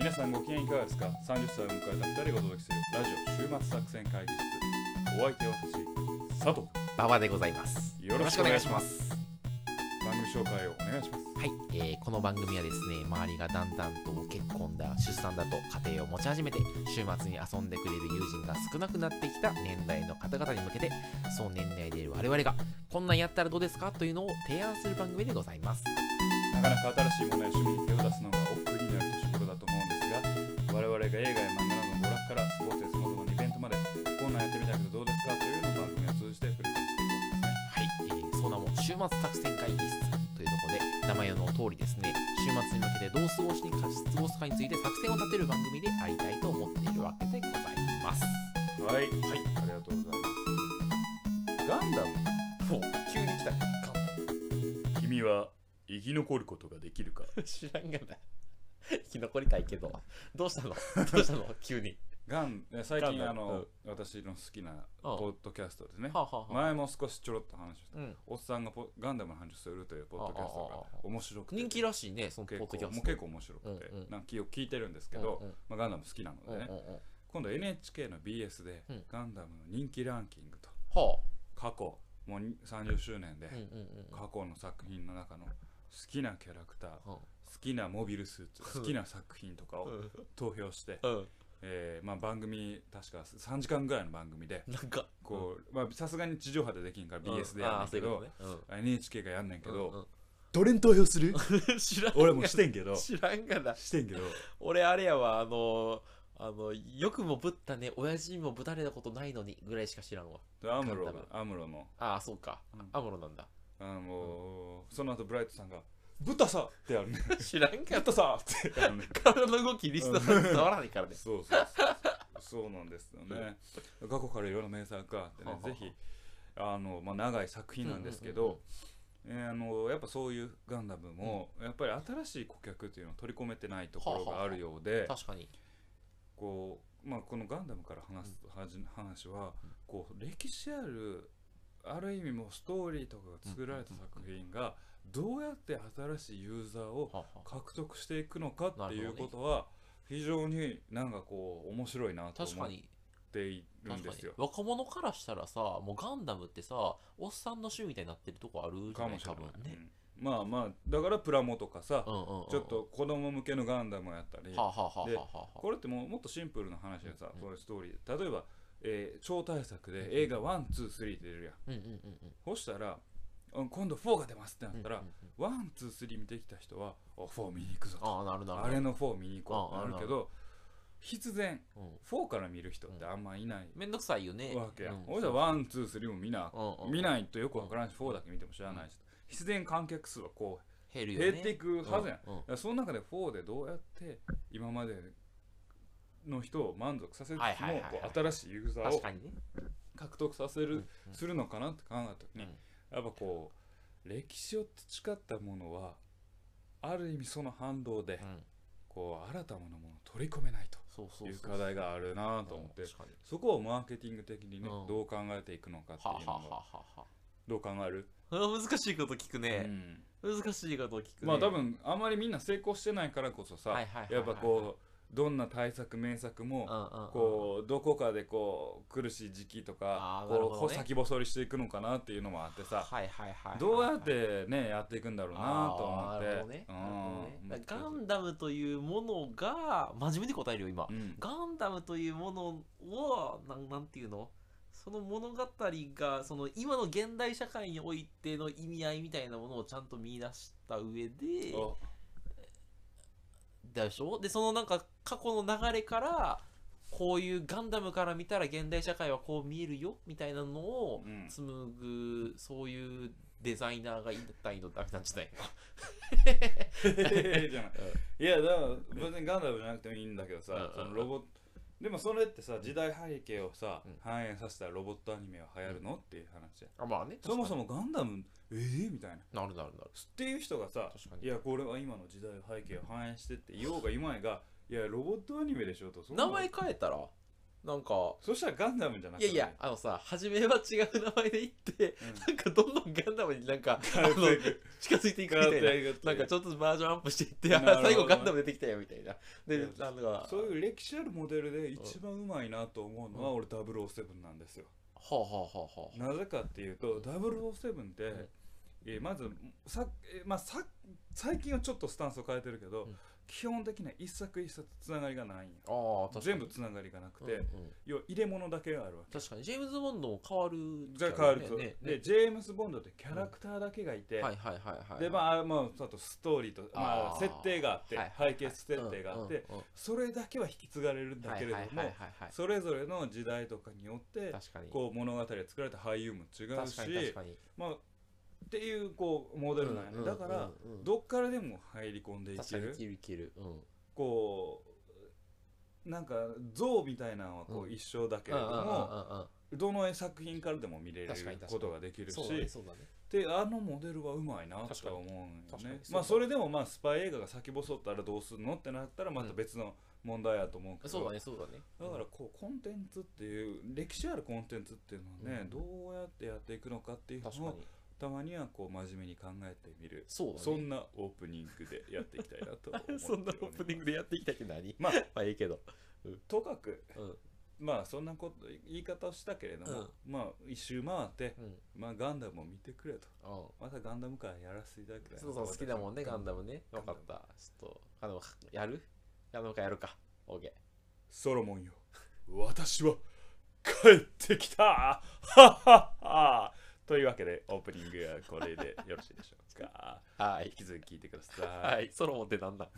皆さんご機嫌いかがですか？ 30 歳を迎えた2人がお届けするラジオ週末作戦会議室。お相手は私、佐藤馬場でございます。 よろしくお願いします。番組紹介をお願いします。 はい、この番組はですね、周りがだんだんと結婚だ、出産だと家庭を持ち始めて、週末に遊んでくれる友人が少なくなってきた年代の方々に向けて、そう年代でいる我々がこんなんやったらどうですかというのを提案する番組でございます。 なかなか新しいものや趣味に手を出すのが億劫になる年頃だと思うんですが、我々が映画や漫画などの娯楽からスポーツやその他のイベントまで、こんなんやってみたけどどうですかというのを番組を通じてプレゼンしていくんですね。 はい、その名も週末作戦会議室というところで、名前の通りですね、週末に向けてどう過ごすかについて作戦を立てる番組でありたいと思っているわけでございます。 はい、ありがとうございます。ガンダム、 もう急に来たね。 君は生き残ることができるか？ 知らんがな。生き残りたいけど、どうしたの急に。 最近ガンダム私の好きなポッドキャストですね。 はあはあ、 前も少しちょろっと話した、 うん、 おっさんがガンダムの話をするというポッドキャストが面白くて、 人気らしいね、そのポッドキャスト。 もう結構面白くて、なんか聞いてるんですけど、ガンダム好きなのでね、今度 NHK の BS でガンダムの人気ランキングと、過去もう30周年で過去の作品の中の好きなキャラクター、好きなモビルスーツ、好きな作品とかを投票して、番組確か3時間ぐらいの番組で、なんかこうさすがに地上波でできんから BS でやんねんけど、NHK がやんねんけど、どれに投票する？ 知らん。 俺もしてんけど、 知らんがな。 してんけど、 俺あれやわ、よくもぶったね、親父にもぶたれたことないのにぐらいしか知らんわ。 アムロの、 ああそうか、アムロなんだ。 その後ブライトさんがブタさってやるね。 知らんかブタさってやるね。 体の動きリスナーさん伝わらないからね。 そうなんですよね。過去からいろんな名作があってね、ぜひ長い作品なんですけど、やっぱそういうガンダムもやっぱり新しい顧客っていうのを取り込めてないところがあるようで、 確かにこのガンダムから話はこう歴史ある意味もストーリーとかが作られた作品がどうやって新しいユーザーを獲得していくのかっていうことは非常になんかこう面白いなと思っているんですよ。 若者からしたらさ、もうガンダムってさ、おっさんの趣味みたいになってるとこあるじゃないかもね。 だからプラモとかさ、ちょっと子供向けのガンダムをやったり、でこれってもっとシンプルな話でさ、そういうストーリー、例えば超大作で映画1、2、3って出るやん。そしたら今度4が出ますってなったら、1、2、3見てきた人は4見に行くぞと、あれの4見に行こうってなるけど、必然4から見る人ってあんまいない、 めんどくさいよねわけや。俺ら1、2、3も見ないとよくわからんし、4だけ見ても知らないし、必然観客数はこう減っていくはずやん。その中で4でどうやって今までの人を満足させるつつも新しいユーザーを獲得させるするのかなって考えた時に、やっぱこう歴史を培ったものはある意味その反動でこう新たなものを取り込めないという課題があるなと思って、そこをマーケティング的にねどう考えていくのかっていうのをどう考える？ 難しいこと聞くね。難しいこと聞くね。 多分あんまりみんな成功してないからこそさ、やっぱこうどんな大作名作もこうどこかでこう苦しい時期とかこう先細りしていくのかなっていうのもあってさ、どうやってねやっていくんだろうなと思って。 ガンダムというものが真面目に答えるよ今。ガンダムというものをなんていうの、その物語がその今の現代社会においての意味合いみたいなものをちゃんと見出した上ででしょ。でそのなんか過去の流れからこういうガンダムから見たら現代社会はこう見えるよみたいなのを紡ぐ、そういうデザイナーがいたいのダメなんじゃないいやだから別にガンダムじゃなくてもいいんだけどさ、そのロボットでもそれってさ時代背景をさ反映させたらロボットアニメは流行るのっていう話や。そもそもガンダムみたいなっていう人がさ、いやこれは今の時代背景を反映してって言おうがいまいが、いやロボットアニメでしょと。 名前変えたらなんかそしたらガンダムじゃなくて、 いやさ、初めは違う名前で言って、なんかどんどんガンダムになんか近づいていくみたいな、なんかちょっとずつバージョンアップしていって、最後ガンダム出てきたよみたいな。で、なんかそういう歴史あるモデルで一番うまいなと思うのは俺007なんですよ。なぜかっていうと007って、まず最近はちょっとスタンスを変えてるけど、基本的には一作一作つながりがないんよ。全部つながりがなくて、要は入れ物だけがあるわけ。 確かにジェームズ・ボンドも変わる、 じゃ変わると、でジェームズ・ボンドってキャラクターだけがいて、であとストーリーと、設定があって、背景設定があって、それだけは引き継がれるんだけれども、それぞれの時代とかによってこう物語が作られた俳優も違うし、っていうこうモデルなんやね。だからどっからでも入り込んでいける。こうなんか像みたいなのはこう一緒だけれども、どの作品からでも見れることができるし、であのモデルはうまいなと思うんよね。それでもスパイ映画が先細ったらどうするのってなったらまた別の問題やと思うけど、だからこうコンテンツっていう歴史あるコンテンツっていうのはね、どうやってやっていくのかっていうのをたまにはこう真面目に考えてみる、そんなオープニングでやっていきたいなと思って、 そんなオープニングでやっていきたいって何？いいけど、 とかくそんなこと言い方をしたけれども、一周回ってガンダムを見てくれと、またガンダムからやらせていただきたい。 そう好きだもんねガンダムね。分かった。ちょっとやる？ガンダムからやるか。オーケー。 ソロモンよ、私は帰ってきた。はっはっは。というわけでオープニングはこれでよろしいでしょうか。引き続き聞いてください。 ソロモンってなんだ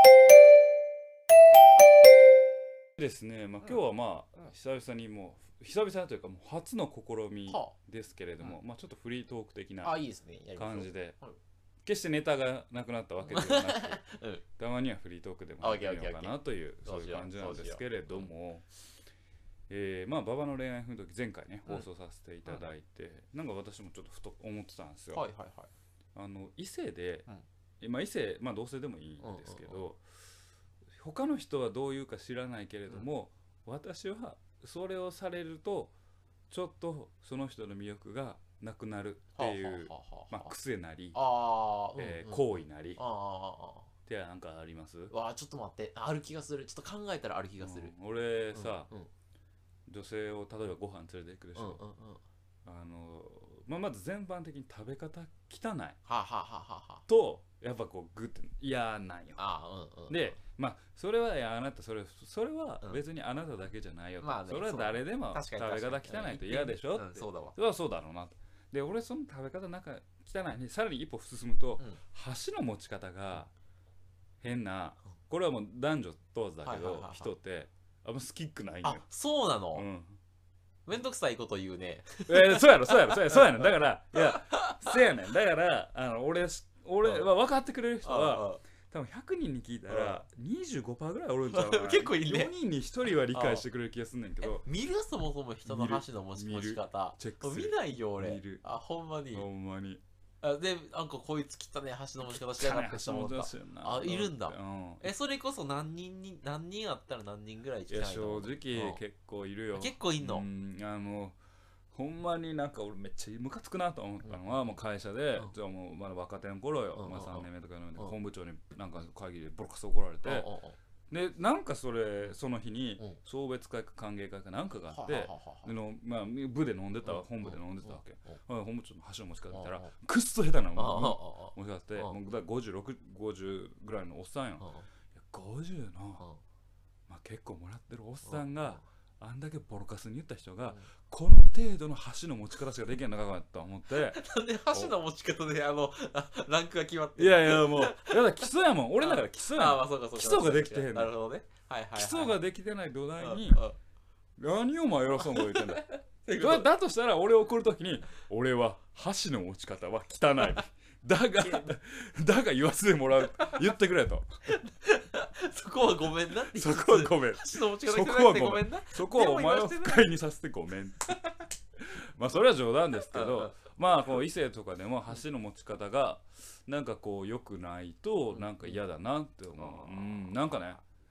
ですね。今日は久々に久々というかもう初の試みですけれども、ちょっとフリートーク的な感じで、決してネタがなくなったわけではなく、たまにはフリートークでもやってみようかなというそういう感じなんですけれども。馬場の恋愛奮闘記前回ね放送させていただいて、なんか私もちょっとふと思ってたんですよ。異性で、異性同性でもいいんですけど、他の人はどういうか知らないけれども、私はそれをされるとちょっとその人の魅力がなくなるっていう癖なり行為なりってなんかあります？ ちょっと待って、ある気がする。ちょっと考えたらある気がする。 俺さ、女性を例えばご飯連れて行くでしょ。まず全般的に食べ方汚いとやっぱこうグッて嫌なんよ。でそれはあなたそれは別にあなただけじゃないよと、それは誰でも食べ方汚いと嫌でしょって、そうだろうなと。で俺その食べ方なんか汚いにさらに一歩進むと、箸の持ち方が変な、これはもう男女問わずだけど人ってあんま好きくないんよ。 そうなの？めんどくさいこと言うね。 そうやねん。だからせやねん。だから俺は分かってくれる人は多分100人に聞いたら 25% ぐらいおるんちゃうかな。 結構いいね。 4人に1人は理解してくれる気がすんねんけど。 見る？そもそも人の箸の持ち方チェックする。 見ないよ俺。ほんまに。でなんかこいつ汚ね箸の持ち方しやがってと思った。いるんだ。それこそ何人あったら何人ぐらい？ いや正直結構いるよ。 結構いんの？ ほんまになんか俺めっちゃムカつくなと思ったのは、もう会社でじゃあもうまだ若手の頃よ、3年目とかの本部長になんか会議でボロカス怒られて、でなんかその日に送別会か歓迎会かなんかがあって、部で飲んでた、本部で飲んでたわけ。本部長の箸の持ち方見たらくっそ下手なの持ち方って、50ぐらいのおっさんよ。50の結構もらってるおっさんがあんだけボロカスに言った人がこの程度の箸の持ち方しかできんのかと思って、 なんで箸の持ち方でランクが決まってる？いやもうだから基礎やもん。俺だから基礎やもん。基礎ができてへんの。 なるほどね。 基礎ができてない土台に何をお前偉そうなこと言ってんだ。だとしたら俺を怒るときに俺は箸の持ち方は汚い。だが言わせてもらう、言ってくれと。 そこはごめんなって。 そこはごめん。 箸の持ち方汚いってごめんな。 そこはお前を不快にさせてごめん。それは冗談ですけど、こう異性とかでも箸の持ち方がなんかこう良くないとなんか嫌だなって思う。なんかね、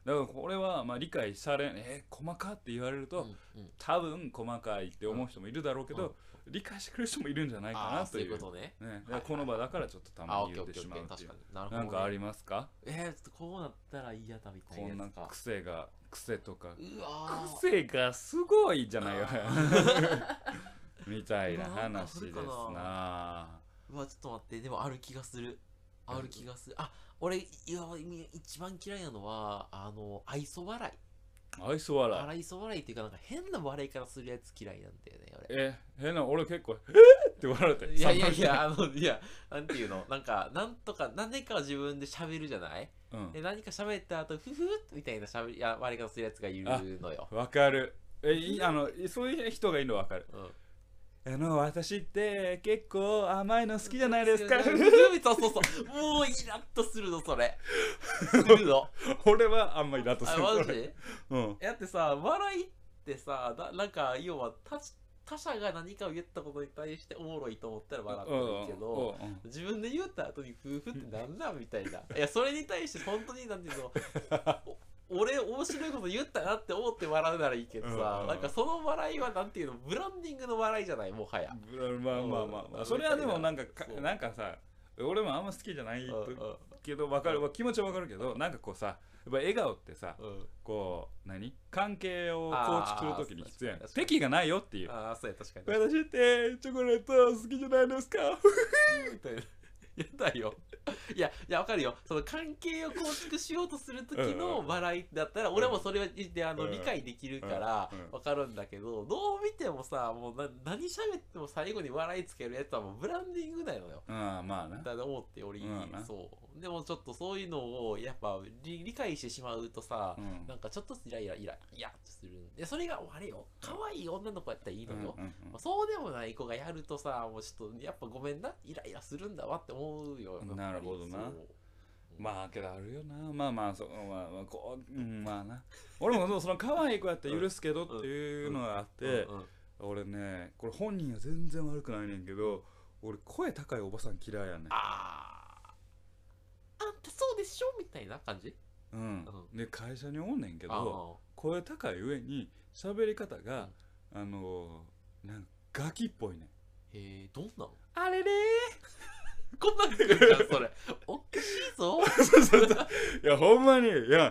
だからこれはまあ理解され細かって言われると、多分細かいって思う人もいるだろうけど、理解してくれる人もいるんじゃないかなという。 そういうことね。 この場だからちょっとたまに言ってしまうっていう。なんかありますか？ こうなったら嫌だみたいな。 こんな癖とか。癖がすごいじゃないよ。みたいな話ですな。 うわ、ちょっと待って、でもある気がする。俺、一番嫌いなのは、愛想笑い。愛想笑いっていうか、なんか変な笑いからするやつ嫌いなんだよね、 俺。変な、俺結構、って笑って。 いや、なんていうの、なんか、なんとか、何か自分で喋るじゃない？で、何か喋った後、ふふみたいな笑い方するやつがいるのよ。 わかる。そういう人がいるのわかる。私って結構甘いの好きじゃないですか。 そうもうイラッとするのそれ。するの。 俺はあんまりイラッとする。 マジ？だってさ、笑いってさ、なんか要は他者が何かを言ったことに対しておもろいと思ったら笑ってもいいけど、自分で言った後に夫婦ってなんなんみたいな。いや、それに対して本当になんていうの、俺面白いこと言ったなって思って笑うならいいけどさ、なんかその笑いはなんていうの、ブランディングの笑いじゃない、もはや。 まあそれはでもなんかさ、俺もあんま好きじゃないけど分かる、気持ちは分かるけど、なんかこうさ、やっぱ笑顔ってさ、こう関係を構築するときに必要やん。敵がないよっていう。 そうや、確かに。私ってチョコレート好きじゃないですか。 みたいな。やだよ。いやわかるよ。その関係を構築しようとする時の笑いだったら俺もそれは理解できるからわかるんだけど、どう見てもさ、もう何喋っても最後に笑いつけるやつはもうブランディングだよ。 まあね。 だと思っており、そうでもちょっとそういうのをやっぱ理解してしまうとさ、なんかちょっとイラッとする。でそれがあれよ、可愛い女の子やったらいいのよ。そうでもない子がやるとさ、もうちょっとやっぱごめんな、イライラするんだわって思うよ。 なるほどな。まあけどあるよな。まあまあな。俺もその可愛い子やったら許すけどっていうのがあって、俺ね、これ本人は全然悪くないねんけど、俺声高いおばさん嫌いやねん。 あんたそうでしょみたいな感じ。 で会社におんねんけど、声高い上に喋り方がなんかガキっぽいねん。 どんなの？ あれれーこんなん言うじゃんそれ。おかしいぞ。 いやほんまに、いや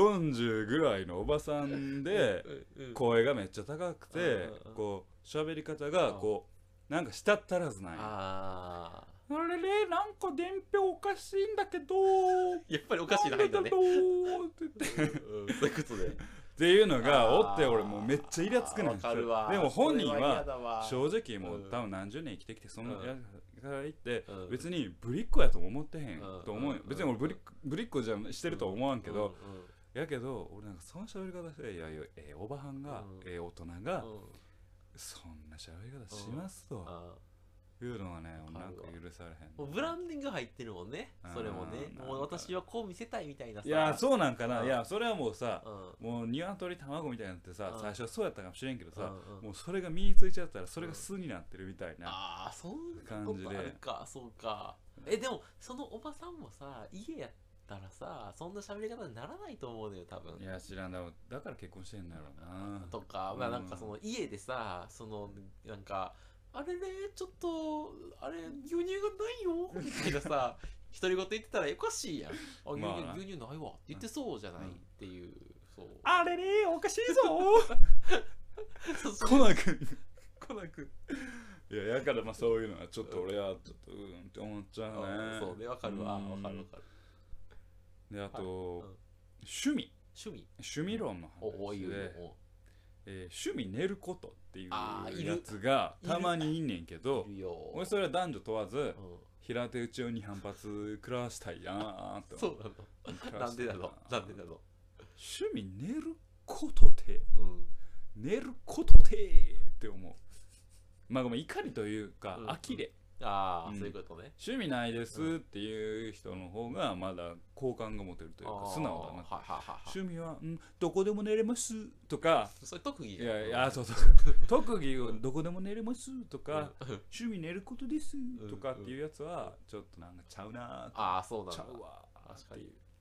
40ぐらいのおばさんで声がめっちゃ高くて、こう喋り方がこうなんか舌足らずなんや。あれれ、なんか伝票おかしいんだけど、 やっぱりおかしいの入ったね。 って言ってそういうことでっていうのがおって、俺もうめっちゃイラつくねん。でも本人は正直もう多分何十年生きてきてそのやから言って別にぶりっ子やと思ってへんと思うよ。別に俺ぶりっ子じゃしてるとは思わんけど、やけど俺なんかその喋り方して、いやおばはんが大人がそんな喋り方しますというのはね、なんか許されへん。 もうブランディング入ってるもんね。それもね、もう私はこう見せたいみたいなさ。 いやそうなんかな。いやそれはもうさ、もう鶏卵みたいになってさ、最初はそうやったかもしれんけどさ、もうそれが身についちゃったらそれが巣になってるみたいなそういう感じで。あるか、そうか。でもそのおばさんもさ、家やったらさ、そんな喋り方にならないと思うのよ多分。 いや知らんだ、だから結婚してんだろうな。 とか、まあなんかその家でさ、そのなんかあれね、ちょっとあれ牛乳がないよみたいなさ、独り言言ってたらおかしいやん。牛乳ないわって言ってそうじゃないっていう。そう、 あれね、おかしいぞコナ君いややからまあそういうのはちょっと俺はちょっとって思っちゃうね。 そうね、わかるわ、わかる。 であと趣味論の話で、趣味寝ることっていうやつがたまにいんねんけど、俺それは男女問わず平手打ちを2反発食らわしたいなーって。 そうなの。なんでだろう。 趣味寝ることて、寝ることてって思う。まあごめん、怒りというか呆れ。 そういうことね。 趣味ないですっていう人の方がまだ好感が持てるというか素直だな。趣味はどこでも寝れますとか、 それ特技。 いやそう特技をどこでも寝れますとか、趣味寝ることですとかっていうやつはちょっとなんかちゃうな。 そうなんだ。 ちゃうわっていう。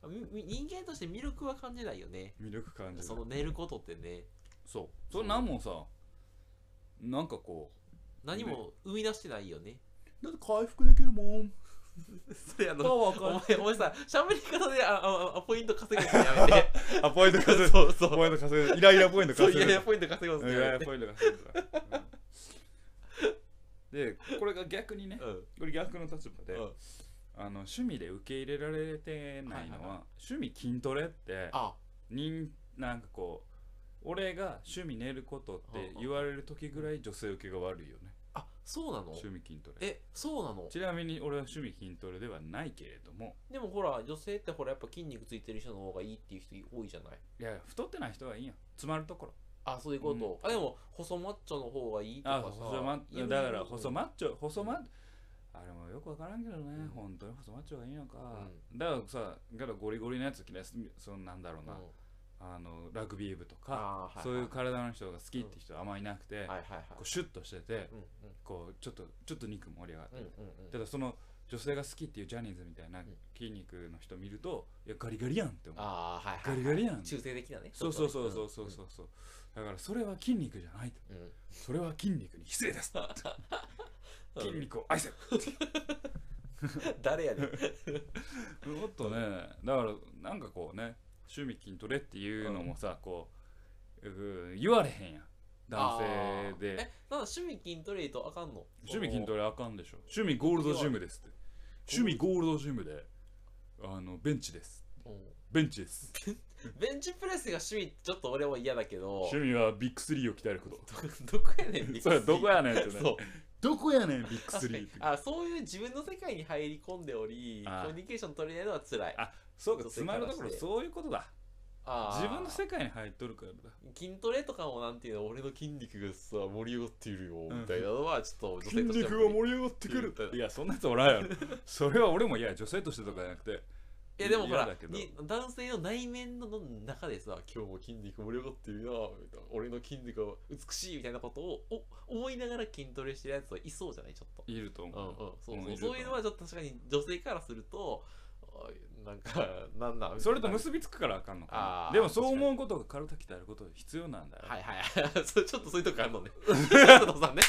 人間として魅力は感じないよね。 魅力感じる。 その寝ることってね。 そうそれ何もさ、なんかこう何も生み出してないよね。 だって回復できるもん。 それお前さ、喋り方でポイント稼ぐのやめて。 ポイント稼ぐ。 そうそう。 ポイント稼ぐ。イライラポイント稼ぐ。 イライラポイント稼ぐんですよ。 イライラポイント稼ぐ。で、これが逆にね、これ逆の立場で、趣味で受け入れられてないのは、趣味筋トレって、なんかこう、俺が趣味寝ることって言われる時ぐらい女性受けが悪いよね。 あ、そうなの？ 趣味筋トレ。 そうなの？ ちなみに俺は趣味筋トレではないけれども。 でもほら、女性ってほらやっぱ筋肉ついてる人の方がいいっていう人多いじゃない？ いや、太ってない人がいいやん。詰まるところ。 あ、そういうこと。でも細マッチョの方がいいとかさ。 だから細マッチョ、あれもよくわからんけどね、本当に細マッチョがいいのか。だからさ、ゴリゴリのやつ着ない、そのなんだろうな。ラグビー部とかそういう体の人が好きって人はあんまりいなくて、こうシュッとしてて、こうちょっと肉盛り上がってる。ただその女性が好きっていうジャニーズみたいな筋肉の人見ると、いやガリガリやんって思う。ガリガリやん。 中性的なね。 そう。だからそれは筋肉じゃないと。それは筋肉に失礼です。筋肉を愛せ。 誰やねん。 もっとね、だからなんかこうね。趣味筋トレっていうのもさ、こう言われへんやん、男性で。 なんか趣味筋トレとあかんの？ 趣味筋トレあかんでしょ。趣味ゴールドジムですって。趣味ゴールドジムでベンチです。ベンチです。 ベンチプレスが趣味ちょっと俺は嫌だけど、 趣味はビッグ3を鍛えること。 どこやねんビッグ3。 どこやねんってね。どこやねんビッグ3。 そういう自分の世界に入り込んでおり、コミュニケーション取れないのは辛い。 そうか、詰まるところそういうことだ。自分の世界に入っとるからだ。 筋トレとかもなんていうの、俺の筋肉がさ盛り上がっているよみたいなのはちょっと女性として筋肉が盛り上がってくる。いや、そんなやつおらんやろ。それは俺も女性としてとかじゃなくて。 いやでもほら、男性の内面の中でさ、今日も筋肉盛り上がってるな、俺の筋肉が美しいみたいなことを思いながら筋トレしてるやつはいそうじゃない？ちょっといると思う。 そういうのはちょっと確かに女性からするとなんかそれと結びつくからあかんのかな。でもそう思うことが体鍛えること必要なんだよ。 ちょっとそういうとこあるのね。佐藤さんね。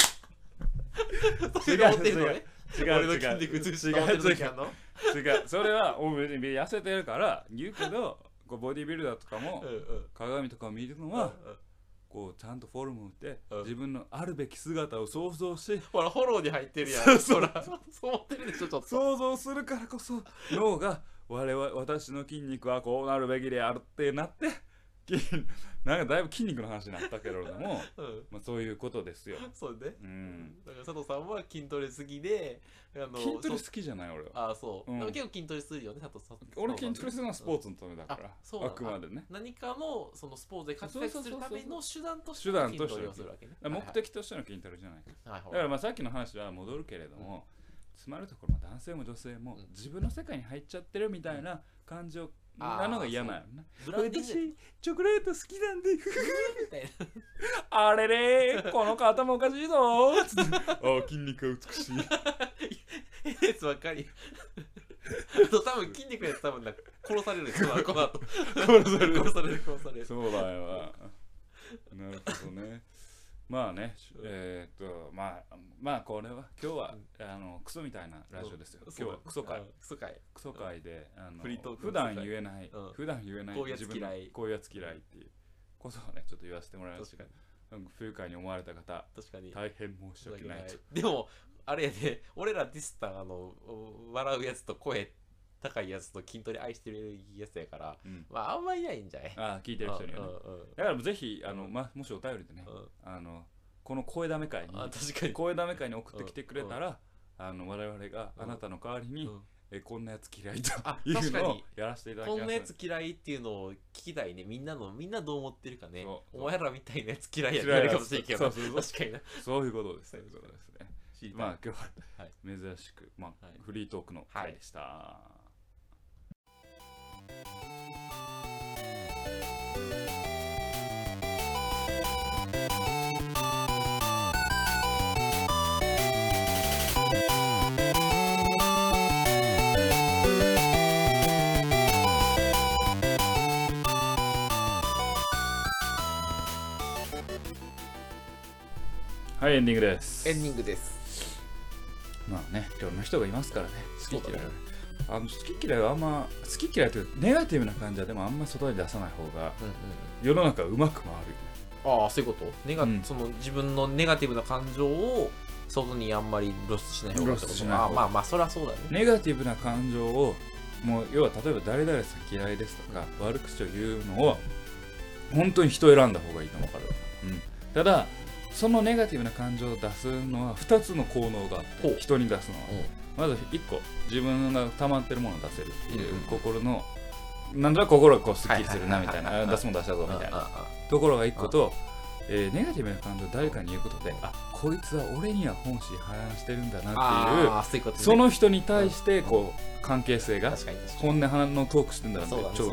そういうの持ってるのね。俺の筋肉美しい。違う。それは痩せてるから言うけど、ボディビルダーとかも鏡とかを見るのはこうちゃんとフォルムを打って自分のあるべき姿を想像して、 ほらフォローに入ってるやん。そう思ってるでしょ。ちょっと想像するからこそ脳が私の筋肉はこうなるべきであるってなって、なんかだいぶ筋肉の話になったけれども、そういうことですよ。 そうね。だから佐藤さんは筋トレ好きで、 筋トレ好きじゃない俺は。 そう。でも結構筋トレするよね、佐藤さん。 俺筋トレするのはスポーツのためだから。あくまでね。 何かのそのスポーツで活躍するための手段として筋トレをするわけね。目的としての筋トレじゃない。だからさっきの話は戻るけれども、詰まるところも男性も女性も自分の世界に入っちゃってるみたいな感じなのが嫌なんよな。私チョコレート好きなんであれれこの子頭おかしいぞ筋肉が美しいやつばっかり。多分筋肉のやつ多分殺されるでしょ、この後。殺される。 そうだよなるほどね。まあね、まあこれは今日はクソみたいなラジオですよ。今日はクソ回で普段言えないこういうやつ嫌いっていうことをねちょっと言わせてもらいます。不愉快に思われた方、大変申し訳ない。 でもあれやで、俺らディスタン笑うやつと声高いやつと筋トレ愛してるやつやから、あんまりいないんじゃない？ 聞いてる人にはね。だからぜひもしお便りでね、この声だめ会に送ってきてくれたら、我々があなたの代わりにこんなやつ嫌いというのをやらせていただきます。 こんなやつ嫌いっていうのを聞きたいね。みんなどう思ってるかね。お前らみたいなやつ嫌いやってるかもしれんけど、確かにな。 そういうことですね。まあ今日は珍しくフリートークの回でした。 はい、エンディングです。 エンディングです。 まあね、いろんな人がいますからね。好き嫌い。好き嫌いはあんま、好き嫌いというネガティブな感じはでもあんま外に出さない方が、世の中うまく回るよね。 ああ、そういうこと。その自分のネガティブな感情を外にあんまり露出しない方がってこと。まあそりゃそうだね。 ネガティブな感情をもう要は例えば誰々さん嫌いですとか、悪口を言うのを本当に人選んだ方がいいと思うから、ただそのネガティブな感情を出すのは2つの効能があって、人に出すのは、まず1個自分が溜まってるものを出せるっていう、心のなんだか心がこうスッキリするなみたいな、出すもん出したぞみたいなところが1個と、ネガティブな感情を誰かに言うことで、こいつは俺には本心反映してるんだなっていう、その人に対してこう関係性が本音のトークしてるんだなって、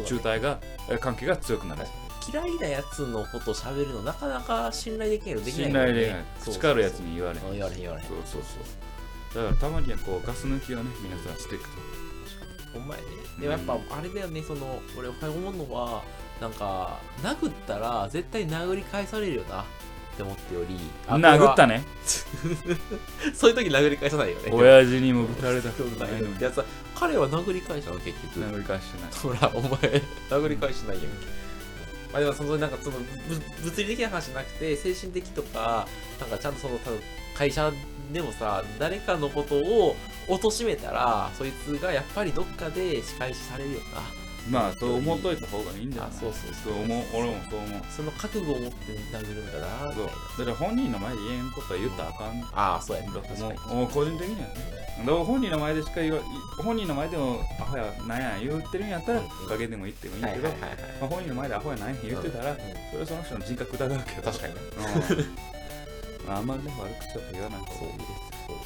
中体が関係が強くなる。 嫌いなやつのことを喋るのなかなか信頼できないのできない信頼できない。口からやつに言われへん。そうだからたまにはこうガス抜きをね皆さんしていくと。 ほんまやね。でもやっぱあれだよね、その俺思うのはなんか殴ったら絶対殴り返されるよなって思ってより、 殴ったね。 そういう時殴り返さないよね。 親父にもぶたれたことないのに。 彼は殴り返したの結局。 殴り返してない。 ほらお前殴り返してないやんけ。まあでもそのなんかその物理的な話じゃなくて精神的とかなんかちゃんとその会社でもさ誰かのことを貶めたらそいつがやっぱりどっかで仕返しされるよな。 まあそう思っといた方がいいんだよ。 そう思う。俺もそう思う。 その覚悟を持って殴るんだな。 そうだから本人の前で言えんことは言ったらあかん。 そうやね。 もう個人的にはね。本人の前でしか本人の前でもアホやなんや言ってるんやったらおかげでも言ってもいいけど、本人の前でアホやなんや言ってたらそれはその人の人格疑うけど。 確かにね。 あんまりね悪口は言わない方がいいです。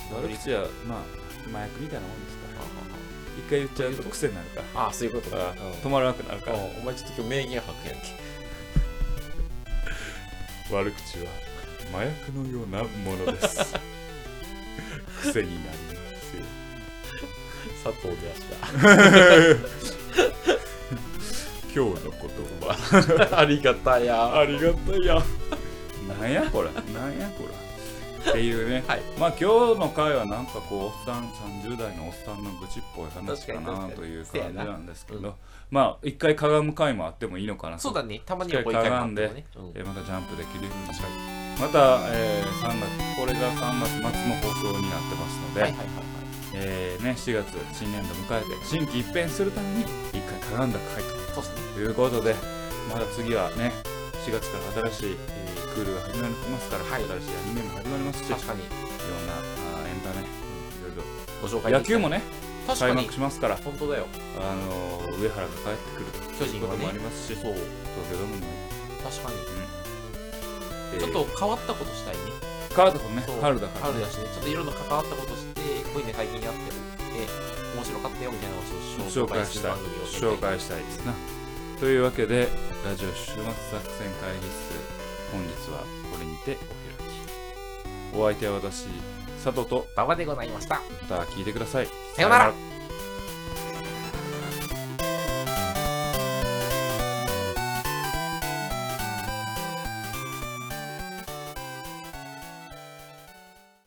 悪口はまあ麻薬みたいなもんですから。一回言っちゃうと癖になるから。 そういうことか。 止まらなくなるから。 お前ちょっと今日名言吐くやんけ。 悪口は麻薬のようなものです。癖になりますよ。 佐藤でした。 今日の言葉。 ありがたや。 ありがたや。なんやこれ。っていうね、まあ今日の回はなんかこう30代のおっさんの愚痴っぽい話かなという感じなんですけど、まあ一回かがむ回もあってもいいのかな。 そうだね、たまにはこう一回かがんで、またジャンプできるようにしまた、これが3月末の放送になってますので、4月新年度迎えて心機一変するために一回かがんだ回ということで、まだ次はね4月から新しいクールが始まりますから、新しいアニメも始まりますし、 確かにいろんなエンタメいろいろご紹介野球もね開幕しますから、 本当だよ。 上原が帰ってくる巨人こともありますし、東京ドームにも確かに、ちょっと変わったことしたいね。 変わったことね、春だから春だしね、ちょっといろんな関わったことして、こういうの最近やってるって面白かったよみたいなのを紹介したいですな。というわけでラジオ週末作戦会議室、本日はこれにてお開き。お相手は私佐藤と馬場でございました。 また聞いてください。 さようなら。